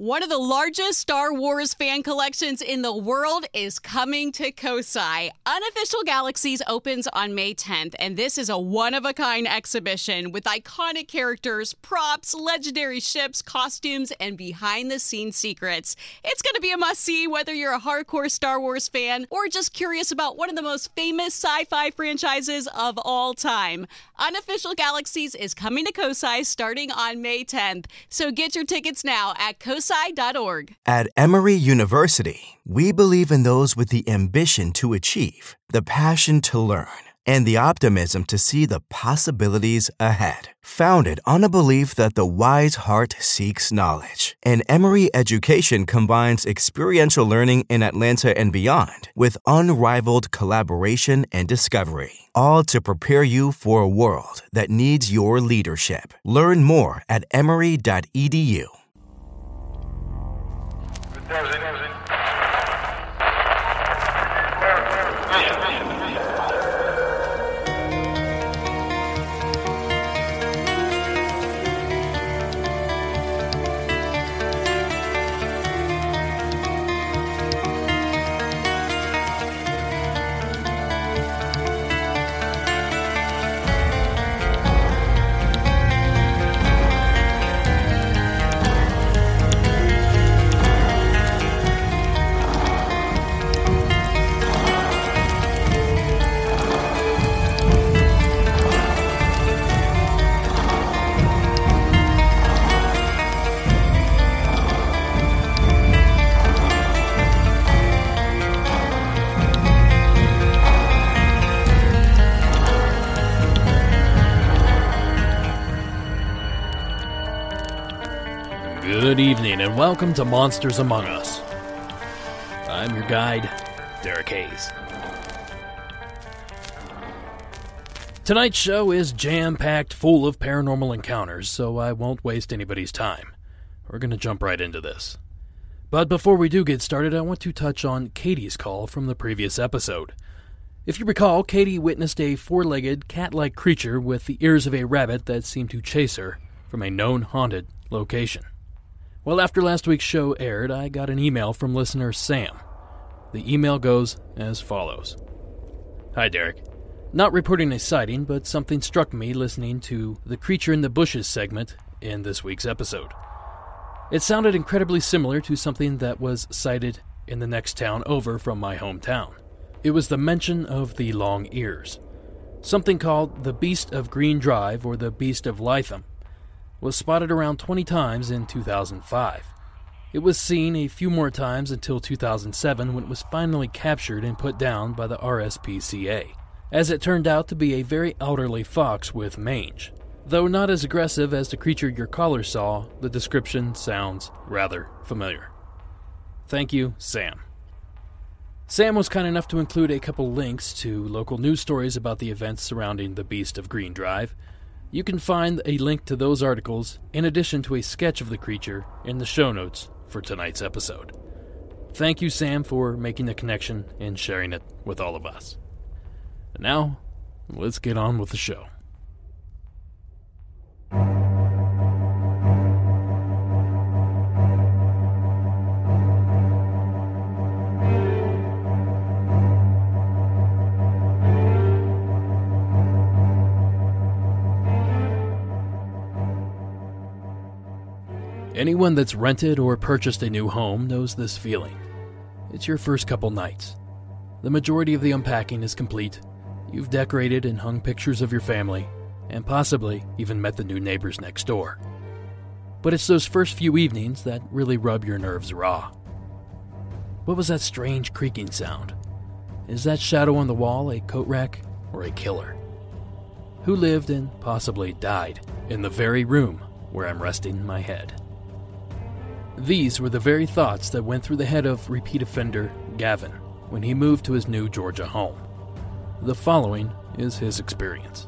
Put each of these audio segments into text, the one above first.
One of the largest Star Wars fan collections in the world is coming to Kosai. Unofficial Galaxies opens on May 10th, and this is a one-of-a-kind exhibition with iconic characters, props, legendary ships, costumes, and behind-the-scenes secrets. It's going to be a must-see whether you're a hardcore Star Wars fan or just curious about one of the most famous sci-fi franchises of all time. Unofficial Galaxies is coming to Kosai starting on May 10th, so get your tickets now at kosai.org. At Emory University, we believe in those with the ambition to achieve, the passion to learn, and the optimism to see the possibilities ahead. Founded on a belief that the wise heart seeks knowledge, and Emory Education combines experiential learning in Atlanta and beyond with unrivaled collaboration and discovery, all to prepare you for a world that needs your leadership. Learn more at emory.edu. Good evening and welcome to Monsters Among Us. I'm your guide, Derek Hayes. Tonight's show is jam-packed full of paranormal encounters, so I won't waste anybody's time. We're going to jump right into this. But before we do get started, I want to touch on Katie's call from the previous episode. If you recall, Katie witnessed a four-legged, cat-like creature with the ears of a rabbit that seemed to chase her from a known haunted location. Well, after last week's show aired, I got an email from listener Sam. The email goes as follows. Hi, Derek. Not reporting a sighting, but something struck me listening to the Creature in the Bushes segment in this week's episode. It sounded incredibly similar to something that was sighted in the next town over from my hometown. It was the mention of the long ears. Something called the Beast of Green Drive or the Beast of Lytham was spotted around 20 times in 2005. It was seen a few more times until 2007 when it was finally captured and put down by the RSPCA, as it turned out to be a very elderly fox with mange. Though not as aggressive as the creature your caller saw, the description sounds rather familiar. Thank you, Sam. Sam was kind enough to include a couple links to local news stories about the events surrounding the Beast of Green Drive. You can find a link to those articles, in addition to a sketch of the creature, in the show notes for tonight's episode. Thank you, Sam, for making the connection and sharing it with all of us. And now, let's get on with the show. Anyone that's rented or purchased a new home knows this feeling. It's your first couple nights. The majority of the unpacking is complete. You've decorated and hung pictures of your family, and possibly even met the new neighbors next door. But it's those first few evenings that really rub your nerves raw. What was that strange creaking sound? Is that shadow on the wall a coat rack or a killer? Who lived and possibly died in the very room where I'm resting my head? These were the very thoughts that went through the head of repeat offender Gavin when he moved to his new Georgia home. The following is his experience.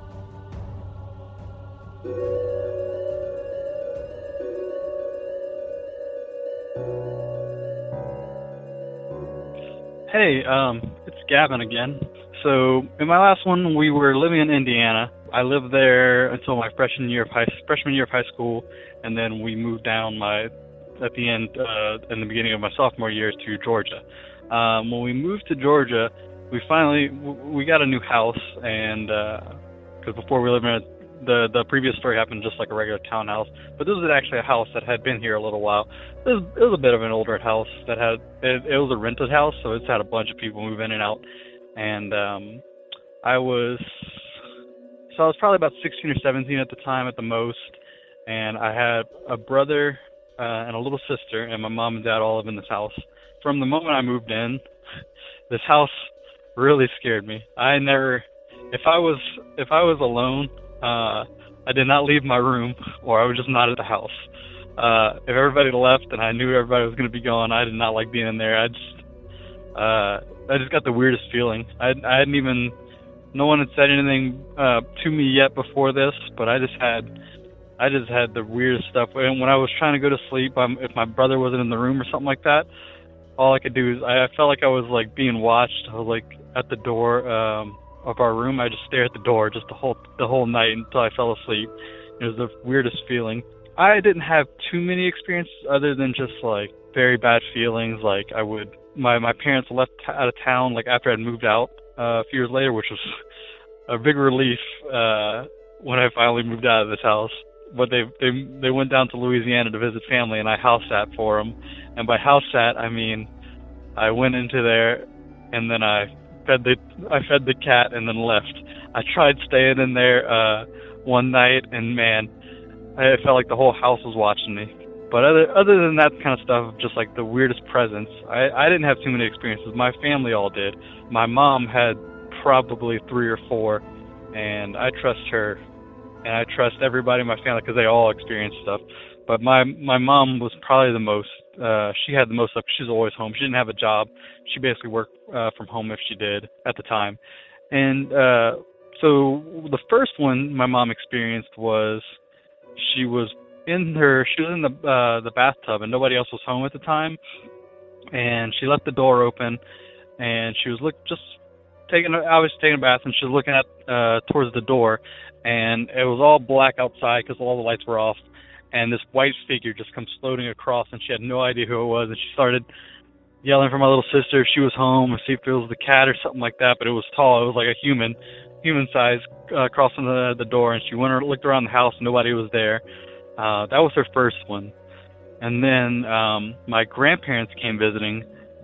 Hey, it's Gavin again. So, in my last one, we were living in Indiana. I lived there until my freshman year of high school, and then we moved down my at the end, in the beginning of my sophomore year, to Georgia. When we moved to Georgia, we got a new house, and because before we lived in the previous story happened just like a regular townhouse, but this was actually a house that had been here a little while. It was a bit of an older house that it was a rented house, so it's had a bunch of people move in and out, and I was probably about 16 or 17 at the time at the most, and I had a brother and a little sister, and my mom and dad all live in this house. From the moment I moved in, this house really scared me. If I was alone, I did not leave my room, or I was just not at the house. If everybody left and I knew everybody was going to be gone, I did not like being in there. I just got the weirdest feeling. No one had said anything to me yet before this, but I just had the weirdest stuff. And when I was trying to go to sleep, if my brother wasn't in the room or something like that, all I could do is I felt like I was like being watched. I was like at the door of our room. I just stare at the door just the whole night until I fell asleep. It was the weirdest feeling. I didn't have too many experiences other than just like very bad feelings. Like my parents left out of town like after I'd moved out a few years later, which was a big relief when I finally moved out of this house. But they went down to Louisiana to visit family, and I house sat for them. And by house sat, I mean I went into there, and then I fed the cat, and then left. I tried staying in there one night, and man, I felt like the whole house was watching me. But other than that kind of stuff, just like the weirdest presence, I didn't have too many experiences. My family all did. My mom had probably 3 or 4, and I trust her, and I trust everybody in my family because they all experienced stuff. But my mom was probably the most. She had the most stuff. She was always home. She didn't have a job. She basically worked from home if she did at the time. And so the first one my mom experienced was she was in the bathtub, and nobody else was home at the time, and she left the door open, and she was taking a bath, and she was looking at towards the door, and it was all black outside because all the lights were off, and this white figure just comes floating across, and she had no idea who it was, and she started yelling for my little sister if she was home, or see if it was the cat or something like that. But it was tall. It was like a human size crossing the door, and she looked around the house, and nobody was there. That was her first one. And then my grandparents came visiting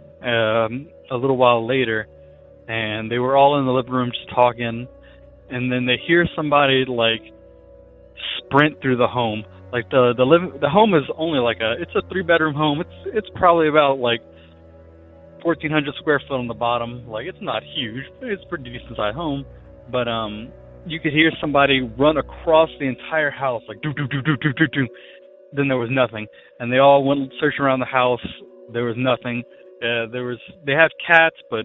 a little while later, and they were all in the living room just talking, and then they hear somebody like sprint through the home. Like the home is only like it's a 3-bedroom home. It's probably about like 1,400 square foot on the bottom. Like, it's not huge, but it's a pretty decent sized home. But you could hear somebody run across the entire house, like do do do do do do do. Then there was nothing, and they all went searching around the house. There was nothing. They have cats, but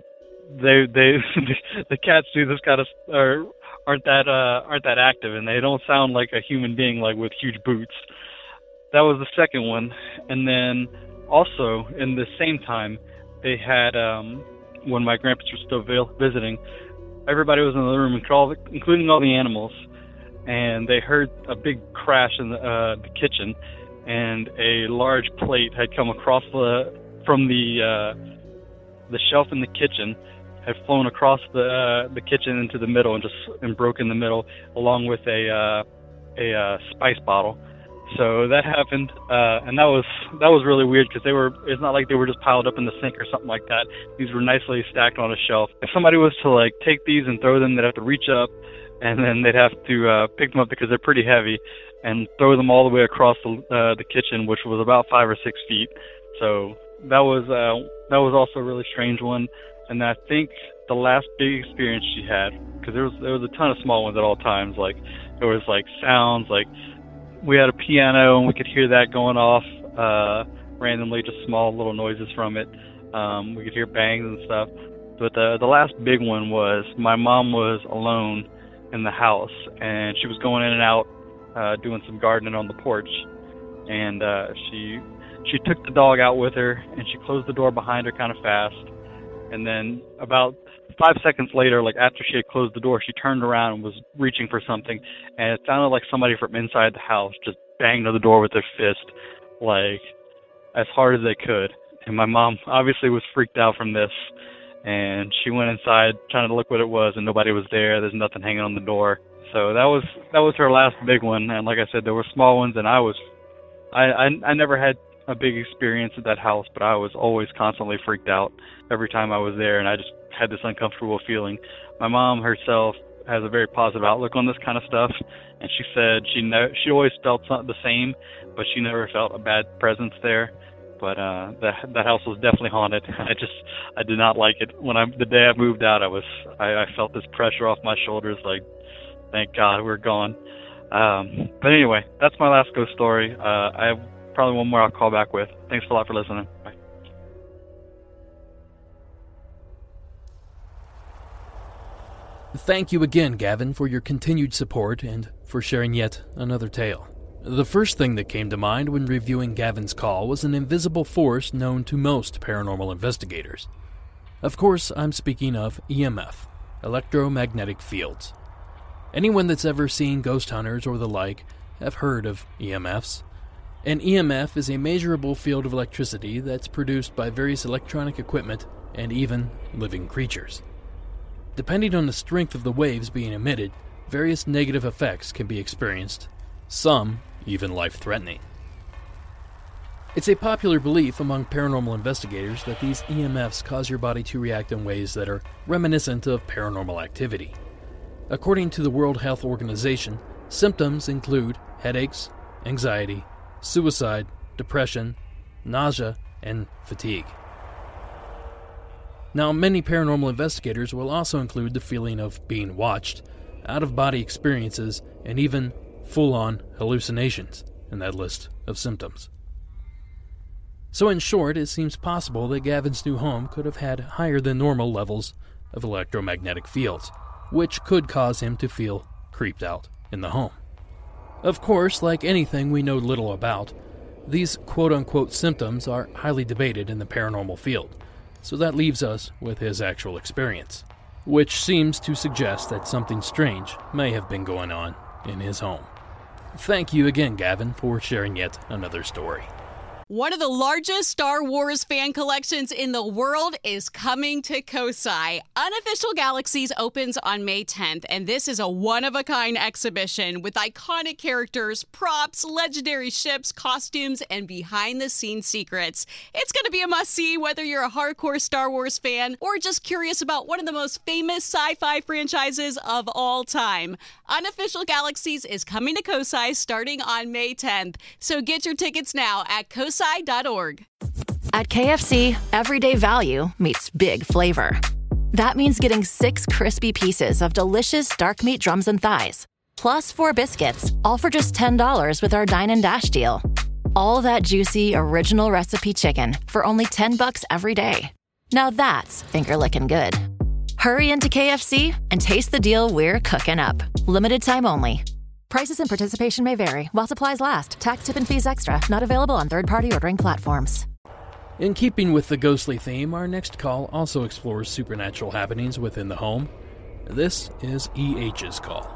the cats do this kind of aren't that active, and they don't sound like a human being, like with huge boots. That was the second one. And then also in the same time, they had when my grandparents were still visiting, everybody was in the room, including all the animals, and they heard a big crash in the kitchen, and a large plate had come across from the shelf in the kitchen, had flown across the kitchen into the middle and broke in the middle, along with a spice bottle. So that happened, and that was really weird because it's not like they were just piled up in the sink or something like that. These were nicely stacked on a shelf. If somebody was to like take these and throw them, they'd have to reach up, and then they'd have to pick them up because they're pretty heavy, and throw them all the way across the kitchen, which was about 5 or 6 feet. So that was also a really strange one. And I think the last big experience she had, because there was a ton of small ones at all times. Like there was like sounds, like we had a piano and we could hear that going off randomly, just small little noises from it. We could hear bangs and stuff. But the last big one was my mom was alone in the house, and she was going in and out doing some gardening on the porch, and she took the dog out with her, and she closed the door behind her kind of fast. And then about 5 seconds later, like after she had closed the door, she turned around and was reaching for something, and it sounded like somebody from inside the house just banged on the door with their fist. Like as hard as they could. And my mom obviously was freaked out from this, and she went inside trying to look what it was, and nobody was there. There's nothing hanging on the door. So that was her last big one. And like I said, there were small ones, and I never had a big experience at that house, but I was always constantly freaked out every time I was there, and I just had this uncomfortable feeling. My mom herself has a very positive outlook on this kind of stuff, and she said she always felt the same, but she never felt a bad presence there. But that house was definitely haunted. I did not like it. The day I moved out, I felt this pressure off my shoulders, like, thank God we're gone. But anyway, that's my last ghost story. I have probably one more I'll call back with. Thanks a lot for listening. Bye. Thank you again, Gavin, for your continued support and for sharing yet another tale. The first thing that came to mind when reviewing Gavin's call was an invisible force known to most paranormal investigators. Of course, I'm speaking of EMF, electromagnetic fields. Anyone that's ever seen ghost hunters or the like have heard of EMFs. An EMF is a measurable field of electricity that's produced by various electronic equipment and even living creatures. Depending on the strength of the waves being emitted, various negative effects can be experienced, some even life-threatening. It's a popular belief among paranormal investigators that these EMFs cause your body to react in ways that are reminiscent of paranormal activity. According to the World Health Organization, symptoms include headaches, anxiety, suicide, depression, nausea, and fatigue. Now, many paranormal investigators will also include the feeling of being watched, out-of-body experiences, and even full-on hallucinations in that list of symptoms. So in short, it seems possible that Gavin's new home could have had higher than normal levels of electromagnetic fields, which could cause him to feel creeped out in the home. Of course, like anything we know little about, these quote-unquote symptoms are highly debated in the paranormal field, so that leaves us with his actual experience, which seems to suggest that something strange may have been going on in his home. Thank you again, Gavin, for sharing yet another story. One of the largest Star Wars fan collections in the world is coming to Kosai. Unofficial Galaxies opens on May 10th, and this is a one-of-a-kind exhibition with iconic characters, props, legendary ships, costumes, and behind-the-scenes secrets. It's going to be a must-see whether you're a hardcore Star Wars fan or just curious about one of the most famous sci-fi franchises of all time. Unofficial Galaxies is coming to Kosai starting on May 10th, so get your tickets now at kosai.org. At KFC, everyday value meets big flavor. That means getting 6 crispy pieces of delicious dark meat drums and thighs, plus 4 biscuits, all for just $10 with our Dine and Dash deal. All that juicy, original recipe chicken for only $10 every day. Now that's finger-licking good. Hurry into KFC and taste the deal we're cooking up. Limited time only. Prices and participation may vary while supplies last. Tax, tip, and fees extra. Not available on third-party ordering platforms. In keeping with the ghostly theme, our next call also explores supernatural happenings within the home. This is EH's call.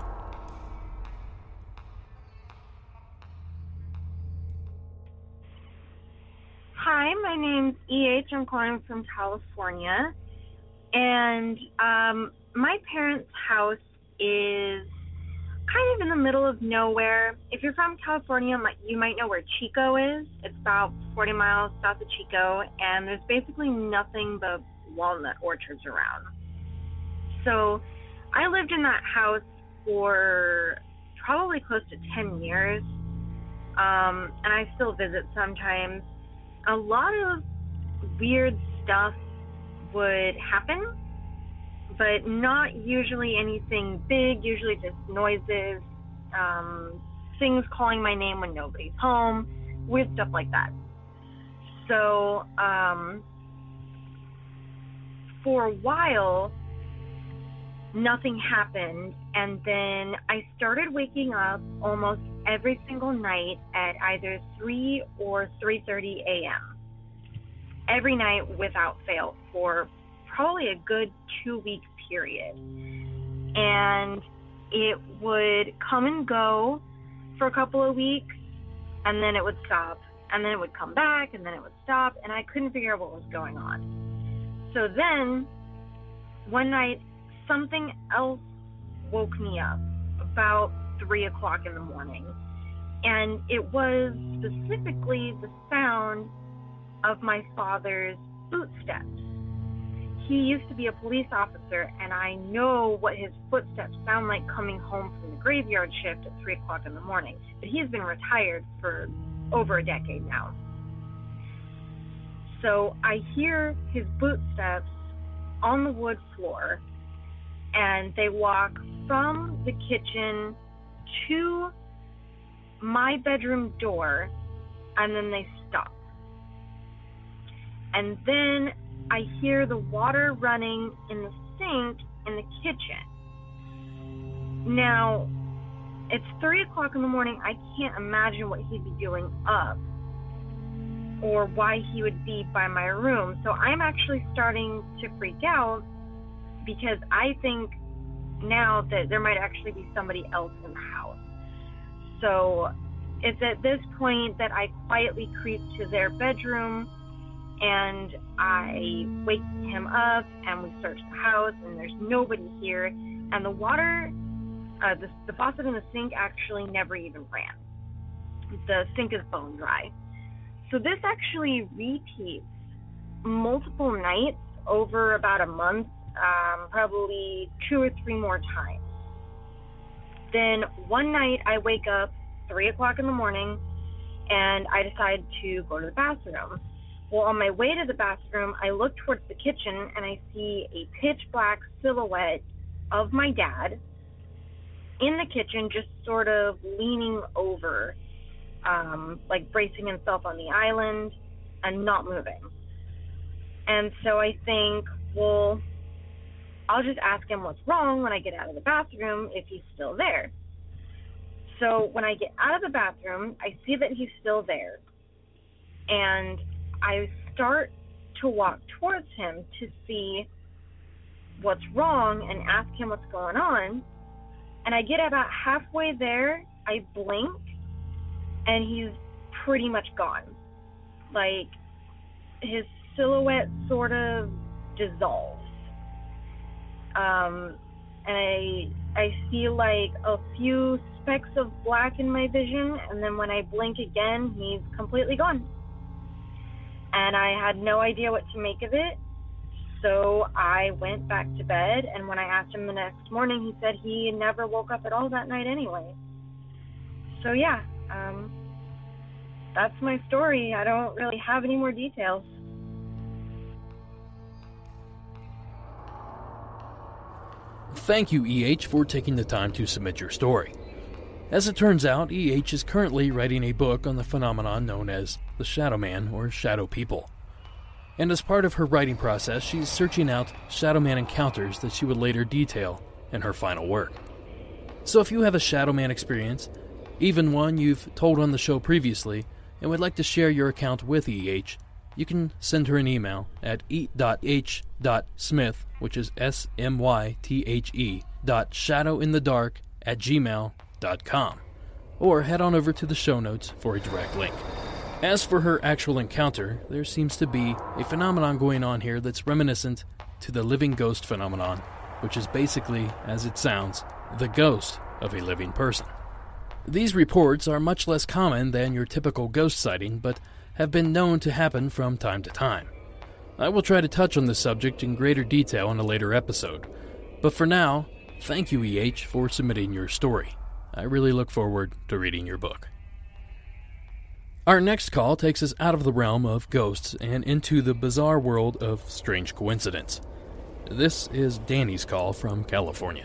Hi, my name's EH. I'm calling from California. And my parents' house is kind of in the middle of nowhere. If you're from California, you might know where Chico is. It's about 40 miles south of Chico, and there's basically nothing but walnut orchards around. So I lived in that house for probably close to 10 years, and I still visit sometimes. A lot of weird stuff would happen, but not usually anything big, usually just noises, things calling my name when nobody's home, weird stuff like that. So for a while, nothing happened, and then I started waking up almost every single night at either 3 or 3:30 a.m. every night without fail for probably a good 2-week period. And it would come and go for a couple of weeks, and then it would stop, and then it would come back, and then it would stop, and I couldn't figure out what was going on. So then, one night, something else woke me up about 3 o'clock in the morning, and it was specifically the sound of my father's footsteps. He used to be a police officer, and I know what his footsteps sound like coming home from the graveyard shift at 3 o'clock in the morning. But he's been retired for over a decade now. So I hear his footsteps on the wood floor, and they walk from the kitchen to my bedroom door, and then they stop. And then I hear the water running in the sink in the kitchen. Now, it's 3 o'clock in the morning. I can't imagine what he'd be doing up or why he would be by my room. So I'm actually starting to freak out because I think now that there might actually be somebody else in the house. So it's at this point that I quietly creep to their bedroom, and I wake him up, and we search the house, and there's nobody here. And the water, the faucet in the sink actually never even ran. The sink is bone dry. So this actually repeats multiple nights over about a month, probably 2 or 3 more times. Then one night I wake up 3 o'clock in the morning, and I decide to go to the bathroom. Well, on my way to the bathroom, I look towards the kitchen, and I see a pitch black silhouette of my dad in the kitchen, just sort of leaning over, like bracing himself on the island and not moving. And so I think, well, I'll just ask him what's wrong when I get out of the bathroom if he's still there. So when I get out of the bathroom, I see that he's still there. And I start to walk towards him to see what's wrong and ask him what's going on. And I get about halfway there, I blink, and he's pretty much gone. Like, his silhouette sort of dissolves. And I see like a few specks of black in my vision, and then when I blink again, he's completely gone. And I had no idea what to make of it, so I went back to bed, and when I asked him the next morning, he said he never woke up at all that night anyway. So yeah, that's my story. I don't really have any more details. Thank you, EH, for taking the time to submit your story. As it turns out, EH is currently writing a book on the phenomenon known as the Shadow Man or Shadow People. And as part of her writing process, she's searching out Shadow Man encounters that she would later detail in her final work. So if you have a Shadow Man experience, even one you've told on the show previously, and would like to share your account with EH, you can send her an email at e.h.smith, which is SMYTHE, shadowinthedark@gmail.com, or head on over to the show notes for a direct link. As for her actual encounter, there seems to be a phenomenon going on here that's reminiscent to the living ghost phenomenon, which is basically, as it sounds, the ghost of a living person. These reports are much less common than your typical ghost sighting, but have been known to happen from time to time. I will try to touch on this subject in greater detail in a later episode, but for now, thank you, EH, for submitting your story. I really look forward to reading your book. Our next call takes us out of the realm of ghosts and into the bizarre world of strange coincidence. This is Danny's call from California.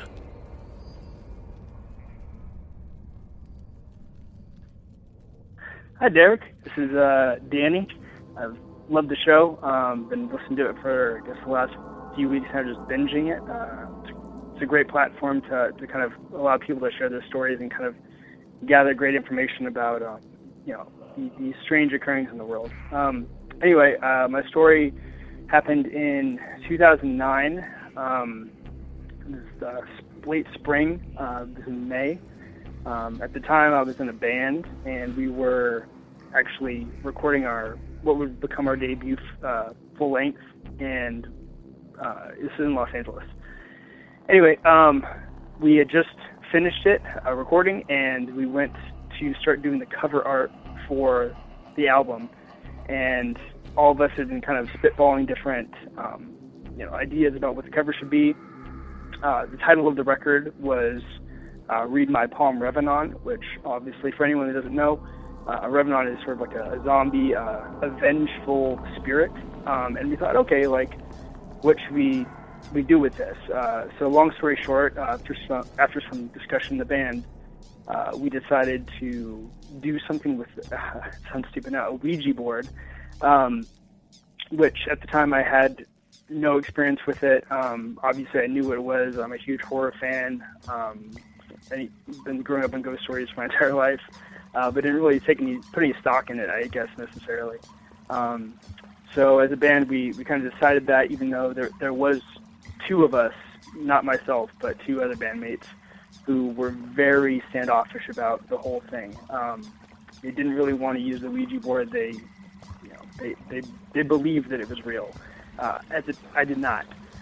Hi, Derek. This is Danny. I've loved the show. Been listening to it for, I guess, the last few weeks now, just binging it. It's a great platform to kind of allow people to share their stories and kind of gather great information about, these strange occurrences in the world. Anyway, my story happened in 2009. It was late spring. It was in May. At the time, I was in a band, and we were actually recording what would become our debut full length, and this is in Los Angeles. Anyway, we had just finished it, recording, and we went to start doing the cover art for the album, and all of us had been kind of spitballing different ideas about what the cover should be. The title of the record was Read My Palm, Revenant, which obviously for anyone that doesn't know, Revenant is sort of like a zombie, a vengeful spirit, and we thought, okay, like, what should we do with this? So long story short, after some discussion in the band, we decided to do something with, it sounds stupid now, a Ouija board, which at the time I had no experience with it. Obviously I knew what it was. I'm a huge horror fan. I've been growing up on ghost stories for my entire life, but didn't really put any stock in it, I guess, necessarily. So as a band, we kind of decided that, even though there was two of us, not myself, but two other bandmates, who were very standoffish about the whole thing. They didn't really want to use the Ouija board. They believed that it was real. I did not.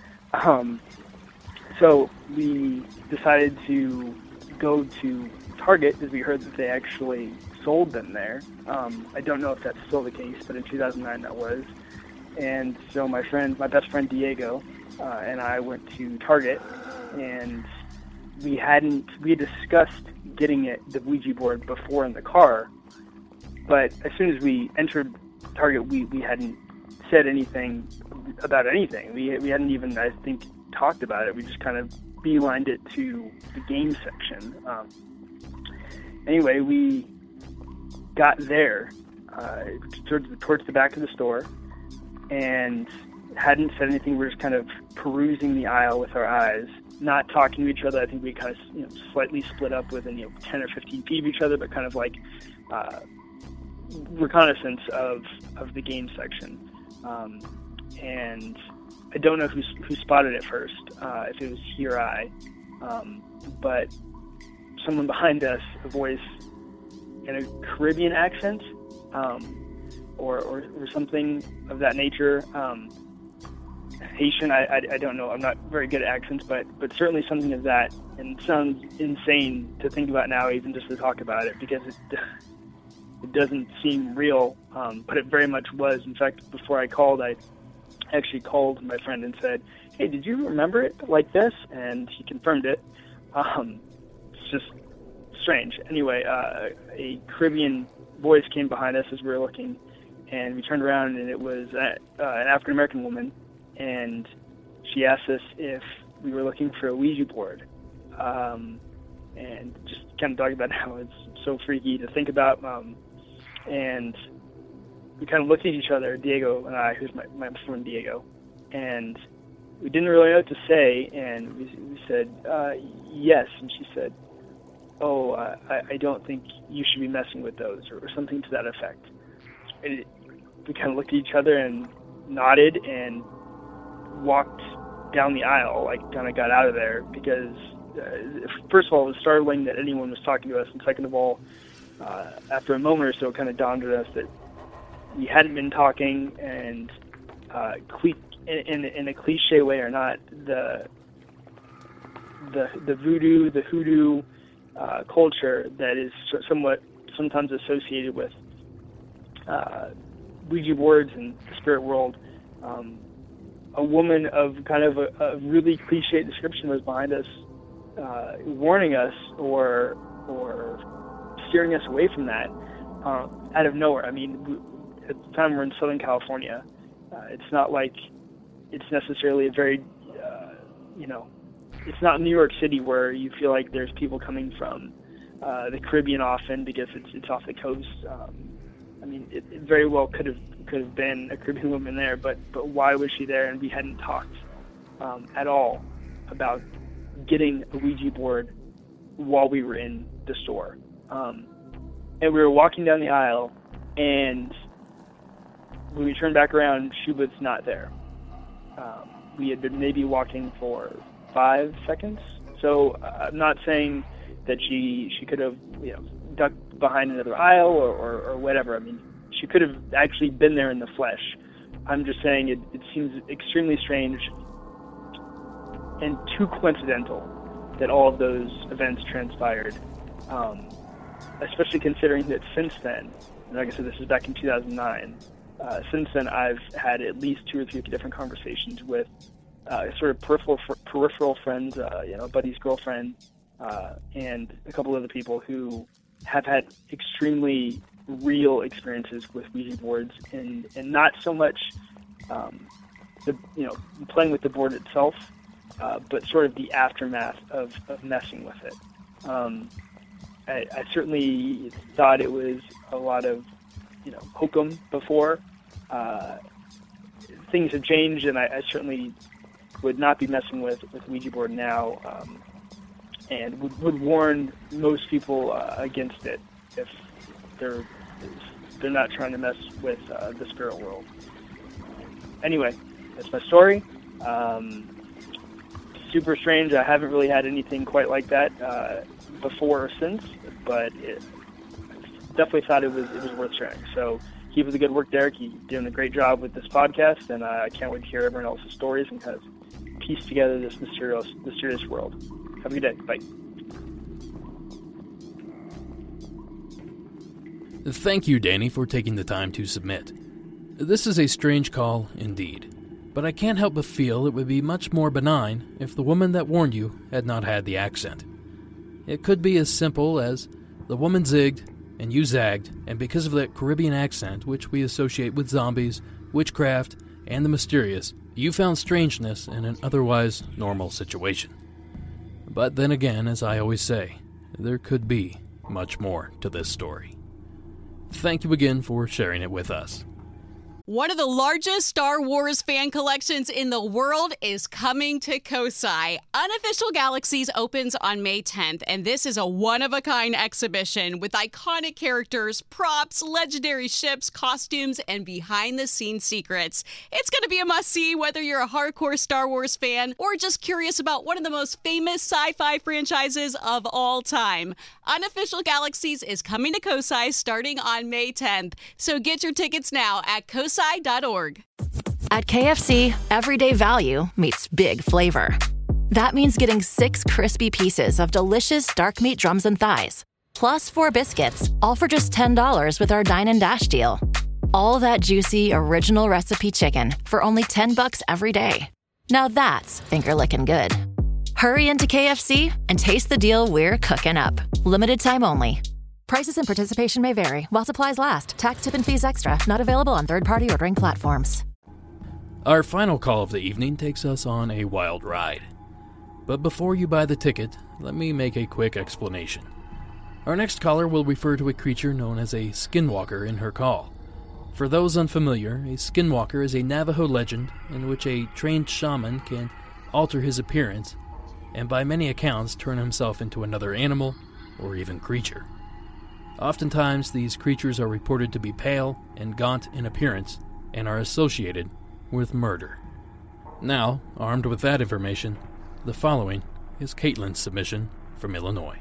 So we decided to go to Target because we heard that they actually sold them there. I don't know if that's still the case, but in 2009 that was. And so my best friend Diego, and I went to Target, and we had discussed getting the Ouija board before in the car, but as soon as we entered Target, we hadn't said anything about anything. We hadn't even, I think, talked about it. We just kind of beelined it to the game section. Anyway, we got there towards the back of the store and hadn't said anything. We were just kind of perusing the aisle with our eyes, not talking to each other. I think we kind of slightly split up within 10 or 15 feet of each other, but kind of like reconnaissance of the game section. And I don't know who spotted it first, if it was he or I, but someone behind us, a voice in a Caribbean accent, or something of that nature. Haitian, I don't know. I'm not very good at accents, but certainly something of that. And it sounds insane to think about now, even just to talk about it, because it doesn't seem real, but it very much was. In fact, before I called, I actually called my friend and said, "Hey, did you remember it like this?" And he confirmed it. It's just strange. Anyway, a Caribbean voice came behind us as we were looking, and we turned around, and it was an African-American woman, and she asked us if we were looking for a Ouija board, and just kind of talking about how it's so freaky to think about, and we kind of looked at each other, Diego and I, who's my friend Diego, and we didn't really know what to say, and we said, yes, and she said, "Oh, I don't think you should be messing with those," or something to that effect. And we kind of looked at each other and nodded and walked down the aisle, like kind of got out of there, because first of all, it was startling that anyone was talking to us, and second of all, after a moment or so, it kind of dawned on us that we hadn't been talking, and in a cliche way or not, the voodoo, the hoodoo culture that is somewhat sometimes associated with Ouija boards and the spirit world. A woman of kind of a really cliche description was behind us, warning us or steering us away from that out of nowhere. I mean, at the time we're in Southern California. It's not like it's necessarily a very, it's not New York City where you feel like there's people coming from the Caribbean often because it's off the coast. I mean, it very well could have been a Caribbean woman there, but why was she there? And we hadn't talked at all about getting a Ouija board while we were in the store. And we were walking down the aisle, and when we turned back around, she was not there. We had been maybe walking for 5 seconds. So I'm not saying that she could have behind another aisle or whatever. I mean, she could have actually been there in the flesh. I'm just saying it seems extremely strange and too coincidental that all of those events transpired, especially considering that since then, and like I said, this is back in 2009, since then I've had at least 2 or 3 different conversations with sort of peripheral friends, a buddy's girlfriend, and a couple other people who have had extremely real experiences with Ouija boards, and not so much playing with the board itself, but sort of the aftermath of messing with it. I certainly thought it was a lot of hokum before. Things have changed, and I certainly would not be messing with Ouija board now, and would warn most people against it if they're not trying to mess with the spirit world. Anyway, that's my story. Super strange. I haven't really had anything quite like that before or since, but I definitely thought it was worth sharing. So keep up the good work, Derek. You're doing a great job with this podcast, and I can't wait to hear everyone else's stories and kind of piece together this mysterious world. Have a good day. Bye. Thank you, Danny, for taking the time to submit. This is a strange call indeed, but I can't help but feel it would be much more benign if the woman that warned you had not had the accent. It could be as simple as the woman zigged and you zagged, and because of that Caribbean accent, which we associate with zombies, witchcraft, and the mysterious, you found strangeness in an otherwise normal situation. But then again, as I always say, there could be much more to this story. Thank you again for sharing it with us. One of the largest Star Wars fan collections in the world is coming to Kosai. Unofficial Galaxies opens on May 10th, and this is a one-of-a-kind exhibition with iconic characters, props, legendary ships, costumes, and behind-the-scenes secrets. It's going to be a must-see whether you're a hardcore Star Wars fan or just curious about one of the most famous sci-fi franchises of all time. Unofficial Galaxies is coming to Kosai starting on May 10th, so get your tickets now at kosai.org. At KFC, everyday value meets big flavor. That means getting 6 crispy pieces of delicious dark meat drums and thighs, plus 4 biscuits, all for just $10 with our Dine and Dash deal. All that juicy, original recipe chicken for only $10 every day. Now that's finger-licking good. Hurry into KFC and taste the deal we're cooking up. Limited time only. Prices and participation may vary while supplies last. Tax, tip, and fees extra. Not available on third-party ordering platforms. Our final call of the evening takes us on a wild ride. But before you buy the ticket, let me make a quick explanation. Our next caller will refer to a creature known as a skinwalker in her call. For those unfamiliar, a skinwalker is a Navajo legend in which a trained shaman can alter his appearance and by many accounts turn himself into another animal or even creature. Oftentimes, these creatures are reported to be pale and gaunt in appearance and are associated with murder. Now, armed with that information, the following is Caitlin's submission from Illinois.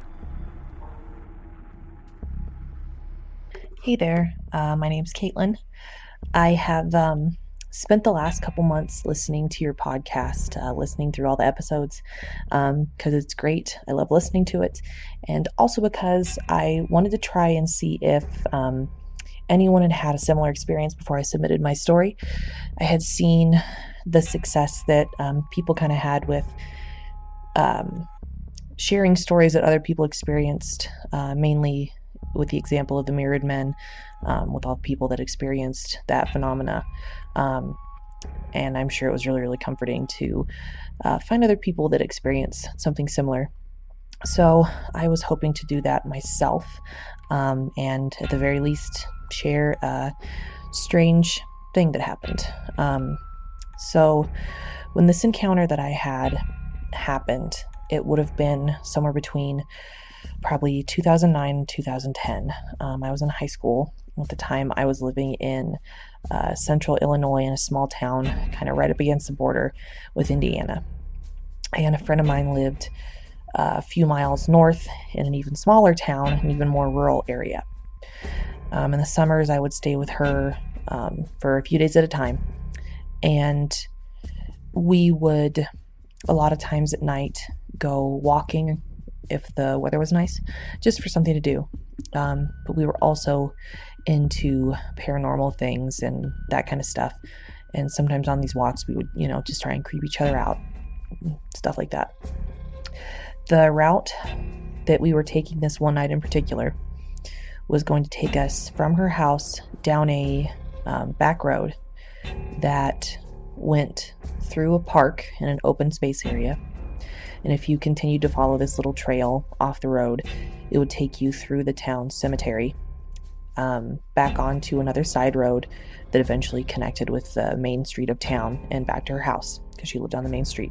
Hey there, my name's Caitlin. I have spent the last couple months listening to your podcast, listening through all the episodes, because it's great. I love listening to it. And also because I wanted to try and see if anyone had had a similar experience before I submitted my story. I had seen the success that people kind of had with sharing stories that other people experienced, mainly with the example of the Mirrored Men, with all the people that experienced that phenomena. And I'm sure it was really, really comforting to find other people that experience something similar. So I was hoping to do that myself, and at the very least share a strange thing that happened. So when this encounter that I had happened, it would have been somewhere between probably 2009 and 2010. I was in high school. At the time, I was living in central Illinois in a small town, kind of right up against the border with Indiana. And a friend of mine lived a few miles north in an even smaller town, an even more rural area. In the summers, I would stay with her for a few days at a time. And we would, a lot of times at night, go walking if the weather was nice, just for something to do. But we were also into paranormal things and that kind of stuff. And sometimes on these walks, we would, just try and creep each other out, stuff like that. The route that we were taking this one night in particular was going to take us from her house down a back road that went through a park in an open space area. And if you continued to follow this little trail off the road, it would take you through the town cemetery, back onto another side road that eventually connected with the main street of town and back to her house because she lived on the main street.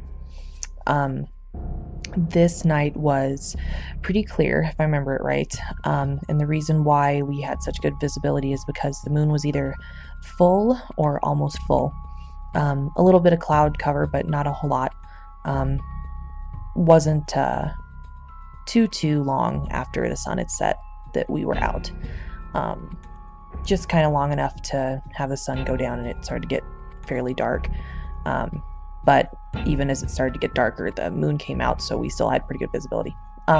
This night was pretty clear, if I remember it right. And the reason why we had such good visibility is because the moon was either full or almost full. A little bit of cloud cover, but not a whole lot. Wasn't too long after the sun had set that we were out. Just kind of long enough to have the sun go down and it started to get fairly dark. But even as it started to get darker, the moon came out, so we still had pretty good visibility.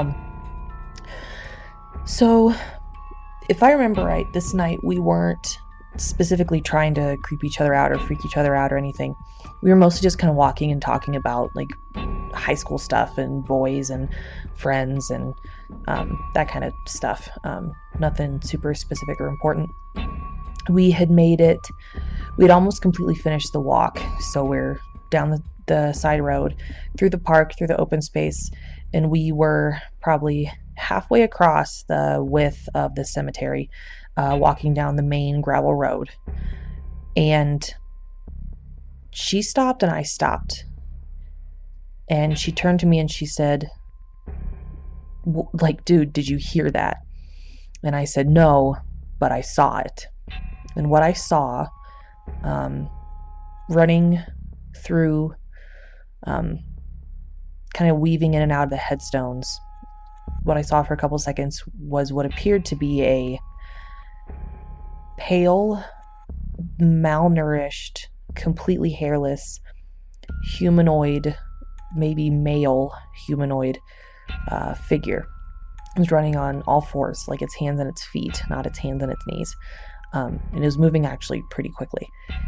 So if I remember right, this night we weren't specifically trying to creep each other out or freak each other out or anything. We were mostly just kind of walking and talking about like high school stuff and boys and friends and that kind of stuff. Nothing super specific or important. We had almost completely finished the walk, so we're down the side road, through the park, through the open space, and we were probably halfway across the width of the cemetery, walking down the main gravel road. And she stopped and I stopped. And she turned to me and she said, dude, did you hear that? And I said, no, but I saw it. And what I saw, running through, kind of weaving in and out of the headstones, what I saw for a couple seconds was what appeared to be a pale, malnourished, completely hairless, humanoid, maybe male humanoid figure. It was running on all fours, like its hands and its feet, not its hands and its knees. And it was moving actually pretty quickly.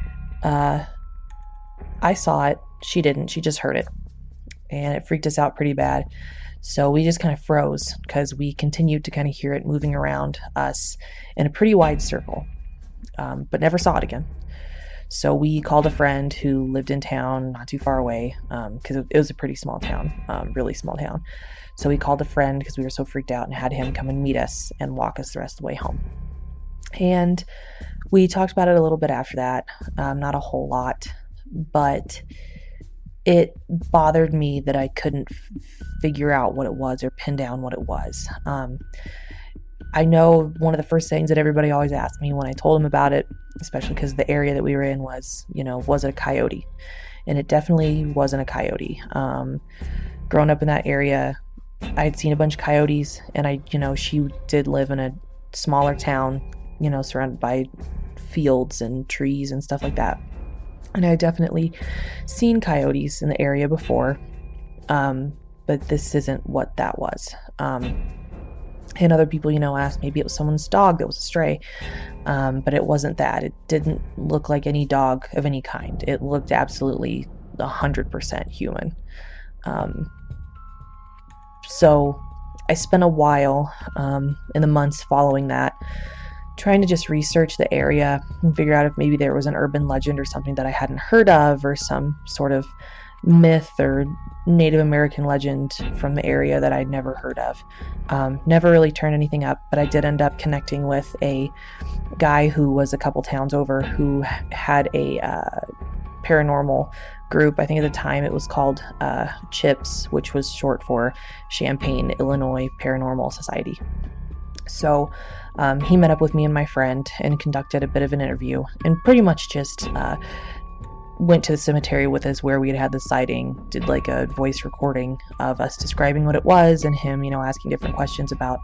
I saw it. She didn't. She just heard it. And it freaked us out pretty bad. So we just kind of froze because we continued to kind of hear it moving around us in a pretty wide circle, but never saw it again. So we called a friend who lived in town not too far away, because it was a pretty small town, really small town. So we called a friend because we were so freaked out and had him come and meet us and walk us the rest of the way home. And we talked about it a little bit after that, not a whole lot, but it bothered me that I couldn't figure out what it was or pin down what it was. I know one of the first things that everybody always asked me when I told them about it, especially because the area that we were in was it a coyote? And it definitely wasn't a coyote. Growing up in that area, I had seen a bunch of coyotes, and she did live in a smaller town, surrounded by fields and trees and stuff like that. And I had definitely seen coyotes in the area before, but this isn't what that was. And other people, asked maybe it was someone's dog that was astray, but it wasn't that. It didn't look like any dog of any kind. It looked absolutely 100% human. So I spent a while in the months following that trying to just research the area and figure out if maybe there was an urban legend or something that I hadn't heard of, or some sort of myth or Native American legend from the area that I'd never heard of. Never really turned anything up, but I did end up connecting with a guy who was a couple towns over who had a paranormal group. I think at the time it was called CHIPS, which was short for Champaign, Illinois Paranormal Society. So he met up with me and my friend and conducted a bit of an interview and pretty much just went to the cemetery with us where we had the sighting, did like a voice recording of us describing what it was and him, asking different questions about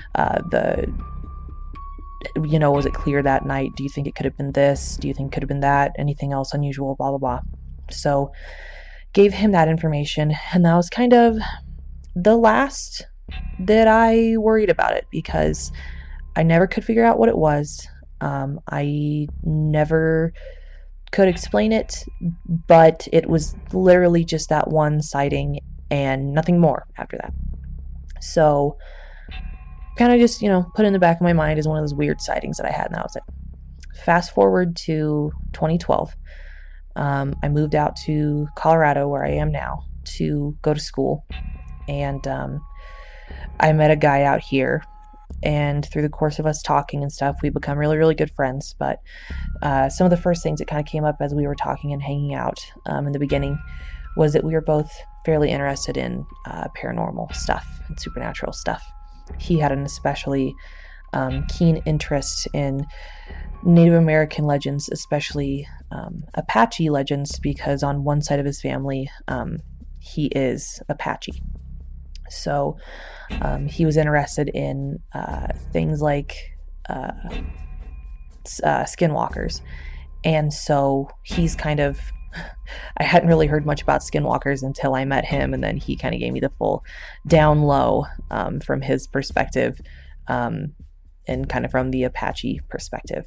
was it clear that night? Do you think it could have been this? Do you think it could have been that? Anything else unusual? Blah, blah, blah. So gave him that information, and that was kind of the last that I worried about it, because I never could figure out what it was. I never could explain it, but it was literally just that one sighting and nothing more after that. So kind of just, put in the back of my mind as one of those weird sightings that I had, and that was it. Fast forward to 2012. I moved out to Colorado, where I am now, to go to school, and I met a guy out here, and through the course of us talking and stuff, we become really, really good friends. But some of the first things that kind of came up as we were talking and hanging out in the beginning was that we were both fairly interested in paranormal stuff and supernatural stuff. He had an especially keen interest in Native American legends, especially Apache legends, because on one side of his family, he is Apache. So he was interested in things like skinwalkers. And so he's kind of, I hadn't really heard much about skinwalkers until I met him, and then he kind of gave me the full down low from his perspective, and kind of from the Apache perspective.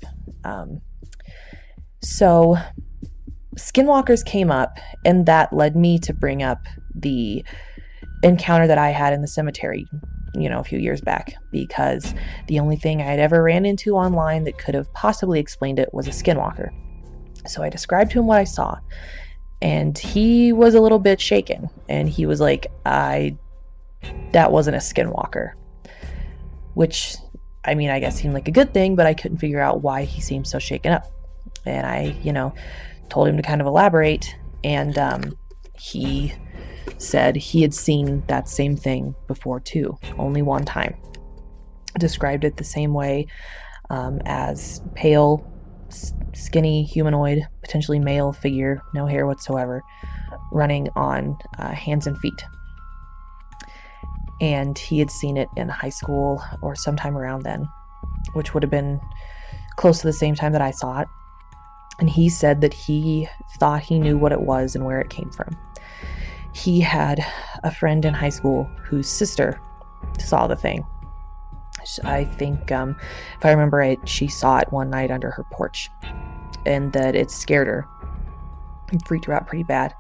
So skinwalkers came up, and that led me to bring up the encounter that I had in the cemetery, a few years back, because the only thing I had ever ran into online that could have possibly explained it was a skinwalker. So I described to him what I saw, and he was a little bit shaken, and he was like, that wasn't a skinwalker, which, I guess seemed like a good thing, but I couldn't figure out why he seemed so shaken up. And I, told him to kind of elaborate, and he said he had seen that same thing before too, only one time. Described it the same way, as pale, skinny, humanoid, potentially male figure, no hair whatsoever, running on hands and feet. And he had seen it in high school or sometime around then, which would have been close to the same time that I saw it. And he said that he thought he knew what it was and where it came from. He had a friend in high school whose sister saw the thing. I think, if I remember right, she saw it one night under her porch, and that it scared her and freaked her out pretty bad.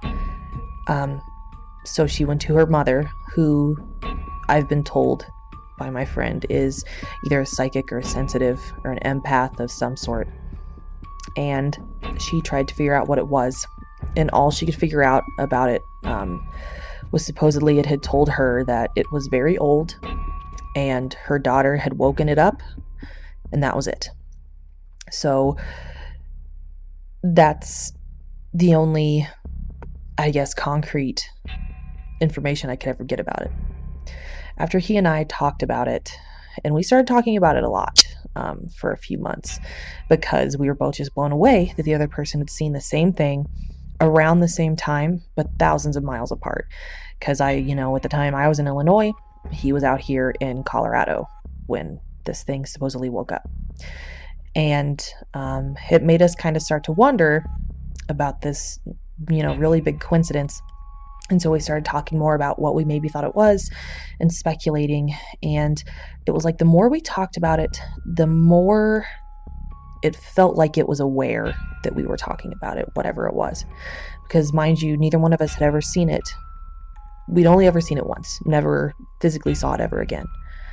So she went to her mother, who I've been told by my friend is either a psychic or a sensitive or an empath of some sort. And she tried to figure out what it was, and all she could figure out about it was supposedly it had told her that it was very old, and her daughter had woken it up, and that was it. So that's the only, I guess, concrete information I could ever get about it. After he and I talked about it, and we started talking about it a lot for a few months, because we were both just blown away that the other person had seen the same thing around the same time, but thousands of miles apart. Because at the time I was in Illinois, he was out here in Colorado when this thing supposedly woke up. And it made us kind of start to wonder about this, really big coincidence. And so we started talking more about what we maybe thought it was and speculating. And it was like the more we talked about it, the more it felt like it was aware that we were talking about it, whatever it was. Because mind you, neither one of us had ever seen it. We'd only ever seen it once, never physically saw it ever again.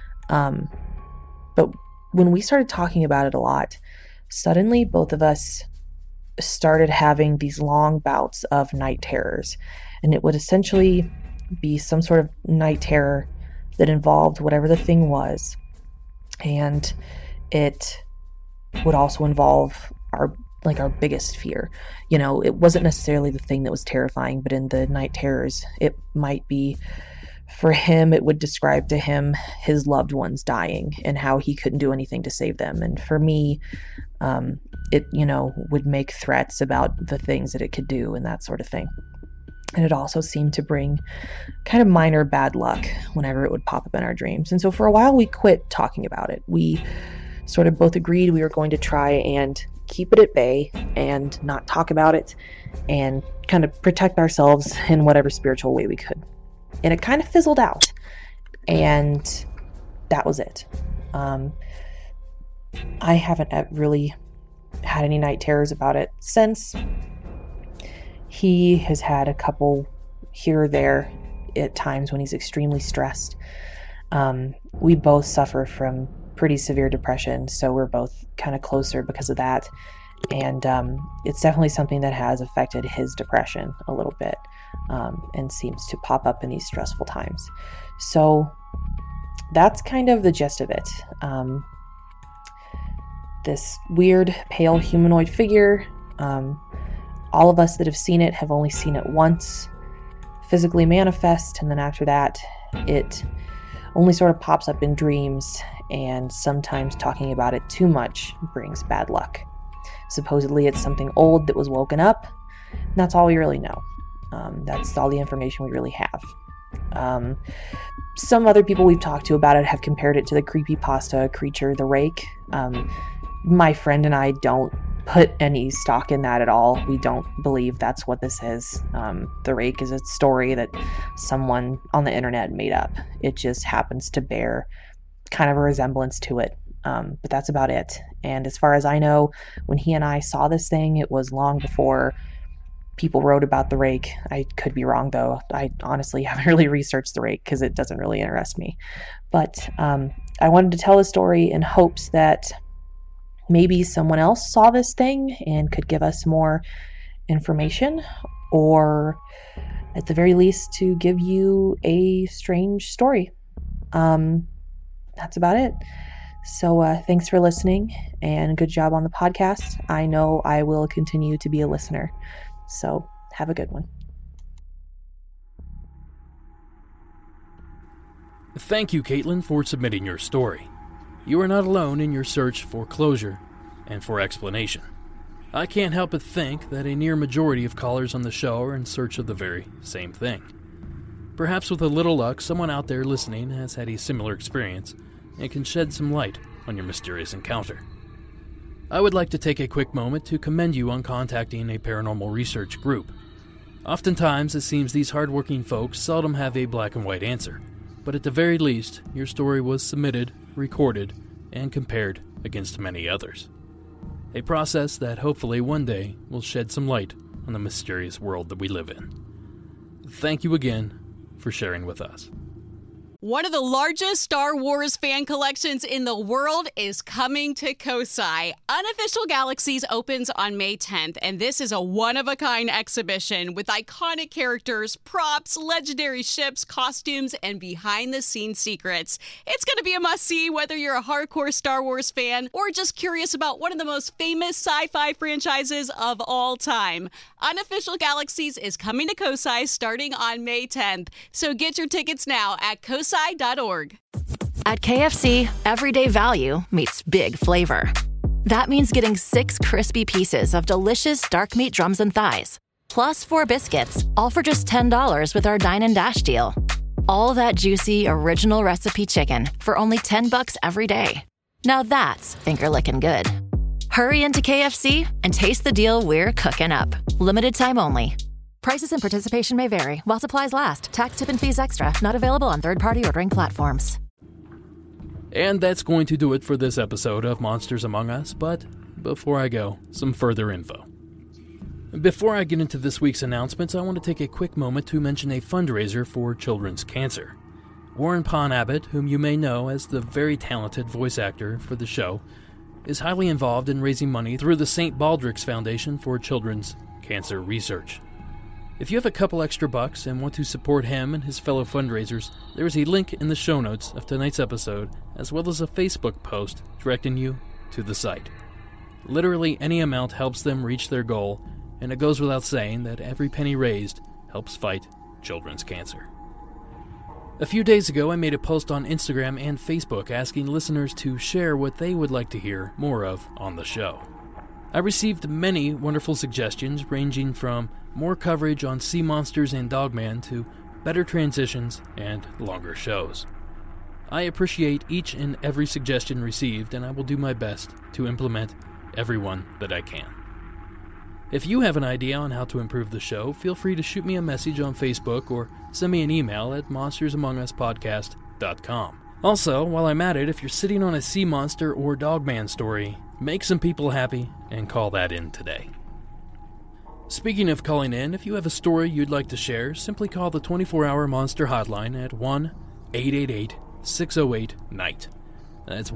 But when we started talking about it a lot, suddenly both of us started having these long bouts of night terrors. And it would essentially be some sort of night terror that involved whatever the thing was. And it would also involve our biggest fear. It wasn't necessarily the thing that was terrifying, but in the night terrors, it might be For him, it would describe to him his loved ones dying and how he couldn't do anything to save them. And for me, it, would make threats about the things that it could do and that sort of thing. And it also seemed to bring kind of minor bad luck whenever it would pop up in our dreams. And so for a while, we quit talking about it. We sort of both agreed we were going to try and keep it at bay and not talk about it and kind of protect ourselves in whatever spiritual way we could. And it kind of fizzled out. And that was it. I haven't really had any night terrors about it since. He has had a couple here or there at times when he's extremely stressed. We both suffer from pretty severe depression, so we're both kind of closer because of that. And it's definitely something that has affected his depression a little bit, and seems to pop up in these stressful times. So that's kind of the gist of it. This weird, pale humanoid figure, all of us that have seen it have only seen it once physically manifest, and then after that, it only sort of pops up in dreams, and sometimes talking about it too much brings bad luck. Supposedly it's something old that was woken up, and that's all we really know. That's all the information we really have. Some other people we've talked to about it have compared it to the creepypasta creature, the Rake. My friend and I don't put any stock in that at all. We don't believe that's what this is. The Rake is a story that someone on the internet made up. It just happens to bear kind of a resemblance to it. But that's about it. And as far as I know, when he and I saw this thing, it was long before people wrote about the Rake. I could be wrong, though. I honestly haven't really researched the Rake because it doesn't really interest me. But I wanted to tell the story in hopes that maybe someone else saw this thing and could give us more information, or at the very least to give you a strange story. That's about it. So thanks for listening, and good job on the podcast. I know I will continue to be a listener. So have a good one. Thank you, Caitlin, for submitting your story. You are not alone in your search for closure and for explanation. I can't help but think that a near majority of callers on the show are in search of the very same thing. Perhaps with a little luck, someone out there listening has had a similar experience and can shed some light on your mysterious encounter. I would like to take a quick moment to commend you on contacting a paranormal research group. Oftentimes, it seems these hardworking folks seldom have a black and white answer, but at the very least, your story was submitted, recorded, and compared against many others. A process that hopefully one day will shed some light on the mysterious world that we live in. Thank you again for sharing with us. One of the largest Star Wars fan collections in the world is coming to Kosai. Unofficial Galaxies opens on May 10th, and this is a one-of-a-kind exhibition with iconic characters, props, legendary ships, costumes, and behind-the-scenes secrets. It's going to be a must-see whether you're a hardcore Star Wars fan or just curious about one of the most famous sci-fi franchises of all time. Unofficial Galaxies is coming to Kosai starting on May 10th, so get your tickets now at kosai.org. At KFC, everyday value meets big flavor. That means getting 6 crispy pieces of delicious dark meat drums and thighs, plus 4 biscuits, all for just $10 with our Dine and Dash deal. All that juicy, original recipe chicken for only $10 every day. Now that's finger-licking good. Hurry into KFC and taste the deal we're cooking up. Limited time only. Prices and participation may vary while supplies last. Tax, tip, and fees extra. Not available on third-party ordering platforms. And that's going to do it for this episode of Monsters Among Us, but before I go, some further info. Before I get into this week's announcements, I want to take a quick moment to mention a fundraiser for children's cancer. Warren Pond Abbott, whom you may know as the very talented voice actor for the show, is highly involved in raising money through the St. Baldrick's Foundation for Children's Cancer Research. If you have a couple extra bucks and want to support him and his fellow fundraisers, there is a link in the show notes of tonight's episode, as well as a Facebook post directing you to the site. Literally any amount helps them reach their goal, and it goes without saying that every penny raised helps fight children's cancer. A few days ago, I made a post on Instagram and Facebook asking listeners to share what they would like to hear more of on the show. I received many wonderful suggestions ranging from more coverage on sea monsters and Dogman to better transitions and longer shows. I appreciate each and every suggestion received, and I will do my best to implement every one that I can. If you have an idea on how to improve the show, feel free to shoot me a message on Facebook or send me an email at monstersamonguspodcast.com. Also, while I'm at it, if you're sitting on a sea monster or Dogman story, make some people happy and call that in today. Speaking of calling in, if you have a story you'd like to share, simply call the 24-hour Monster Hotline at 1-888-608-NIGHT. That's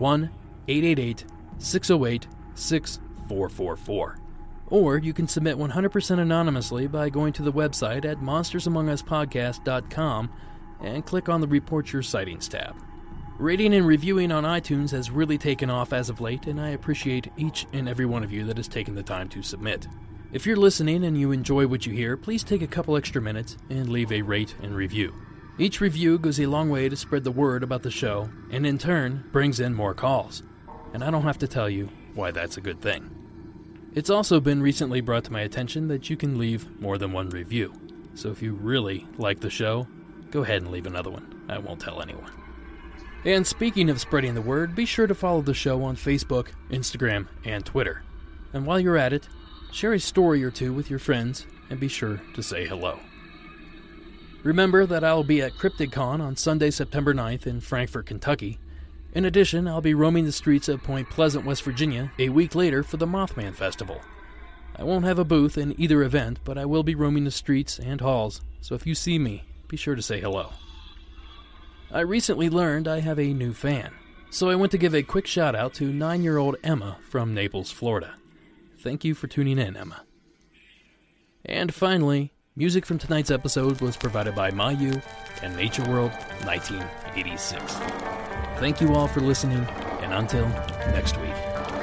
1-888-608-6444. Or you can submit 100% anonymously by going to the website at monstersamonguspodcast.com and click on the Report Your Sightings tab. Rating and reviewing on iTunes has really taken off as of late, and I appreciate each and every one of you that has taken the time to submit. If you're listening and you enjoy what you hear, please take a couple extra minutes and leave a rate and review. Each review goes a long way to spread the word about the show, and in turn brings in more calls. And I don't have to tell you why that's a good thing. It's also been recently brought to my attention that you can leave more than one review. So if you really like the show, go ahead and leave another one. I won't tell anyone. And speaking of spreading the word, be sure to follow the show on Facebook, Instagram, and Twitter. And while you're at it, share a story or two with your friends and be sure to say hello. Remember that I'll be at CryptidCon on Sunday, September 9th in Frankfort, Kentucky. In addition, I'll be roaming the streets of Point Pleasant, West Virginia, a week later for the Mothman Festival. I won't have a booth in either event, but I will be roaming the streets and halls, so if you see me, be sure to say hello. I recently learned I have a new fan, so I want to give a quick shout out to 9-year-old Emma from Naples, Florida. Thank you for tuning in, Emma. And finally, music from tonight's episode was provided by Mayu and Nature World 1986. Thank you all for listening, and until next week.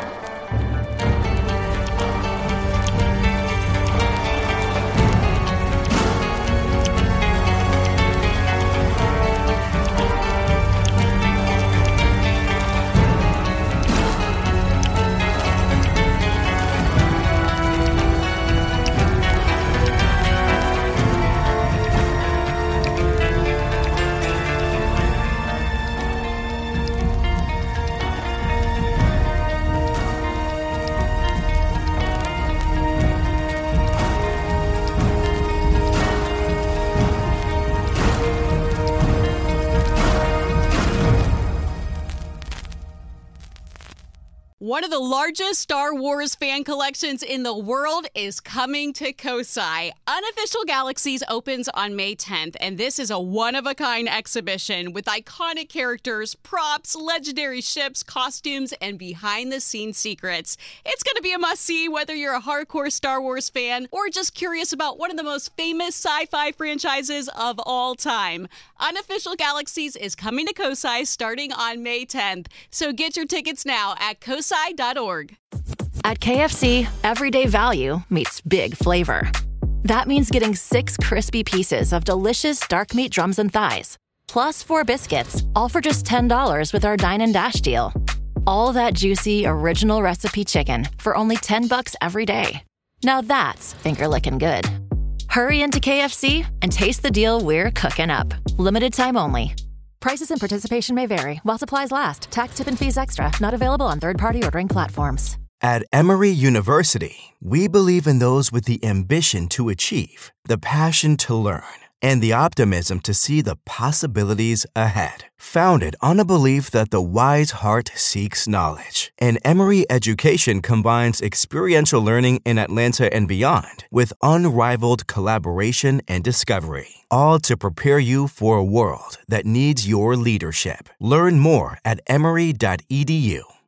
One of the largest Star Wars fan collections in the world is coming to Kosai. Unofficial Galaxies opens on May 10th, and this is a one-of-a-kind exhibition with iconic characters, props, legendary ships, costumes, and behind-the-scenes secrets. It's going to be a must-see whether you're a hardcore Star Wars fan or just curious about one of the most famous sci-fi franchises of all time. Unofficial Galaxies is coming to Kosai starting on May 10th, so get your tickets now at kosai.org. At KFC, everyday value meets big flavor. That means getting 6 crispy pieces of delicious dark meat drums and thighs, plus 4 biscuits, all for just $10 with our Dine and Dash deal. All that juicy, original recipe chicken for only $10 every day. Now that's finger-licking good. Hurry into KFC and taste the deal we're cooking up. Limited time only. Prices and participation may vary while supplies last. Tax, tip, and fees extra. Not available on third-party ordering platforms. At Emory University, we believe in those with the ambition to achieve, the passion to learn, and the optimism to see the possibilities ahead. Founded on a belief that the wise heart seeks knowledge, and Emory education combines experiential learning in Atlanta and beyond with unrivaled collaboration and discovery, all to prepare you for a world that needs your leadership. Learn more at emory.edu.